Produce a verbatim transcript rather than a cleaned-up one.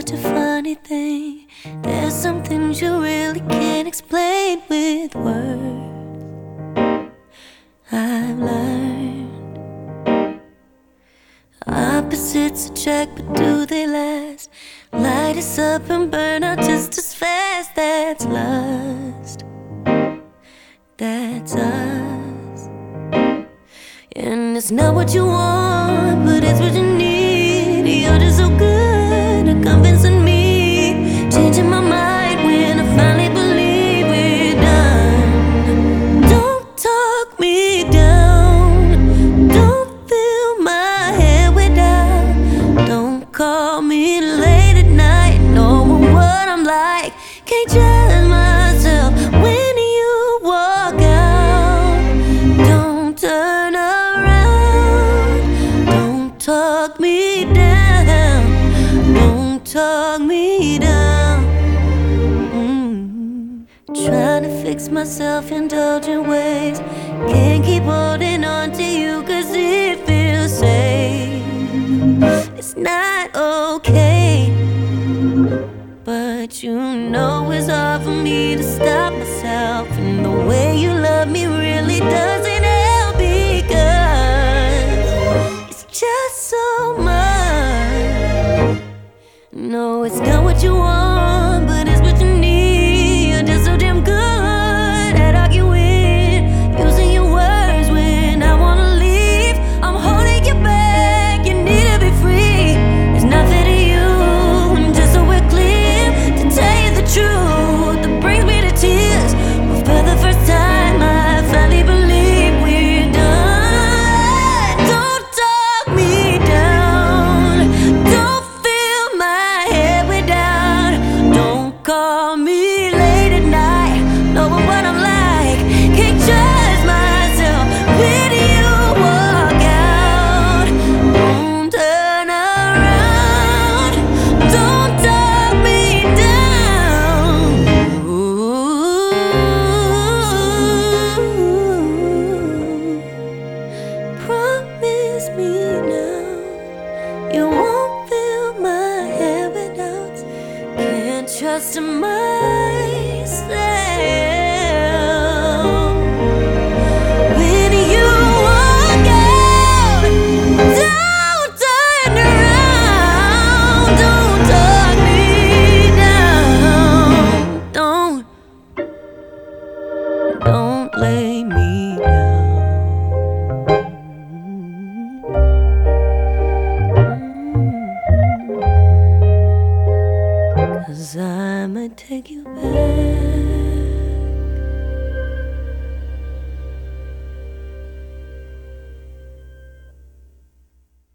such a funny thing. There's some things you really can't explain with words. I've learned opposites attract, but do they last? Light us up and burn out just as fast. That's lust. That's us. And it's not what you want, but it's what you need. You're just so good at convincing me, changing my mind when I finally believe we're done. Don't talk me down, don't fill my head with doubt. Don't call me late at night, knowing what I'm like. Can't judge myself when you walk out. Don't turn around, don't talk me down, don't talk me down. mm. Trying to fix myself, indulgent ways. Can't keep holding on to you cause it feels safe. It's not okay, but you know it's hard for me to stop myself. And the way you love me really doesn't help, because it's just so much. No, it's not what you want, but it's what you need. You're just so damn good at arguing, using your words when I wanna leave. I'm holding you back, you need to be free. It's not fair to you, and just so we're clear, to tell you the truth, that brings me to tears. But for the first time I finally believe we're done. Don't talk me down, don't fill my head with doubt. Don't call me late at night, knowing what I'm like. Can't trust myself when you walk out. Don't turn around, don't talk me down. Ooh. Promise me now you won't fill my head with doubts. Can't trust myself when you walk out. Don't turn around, don't talk me down. Don't, don't lay me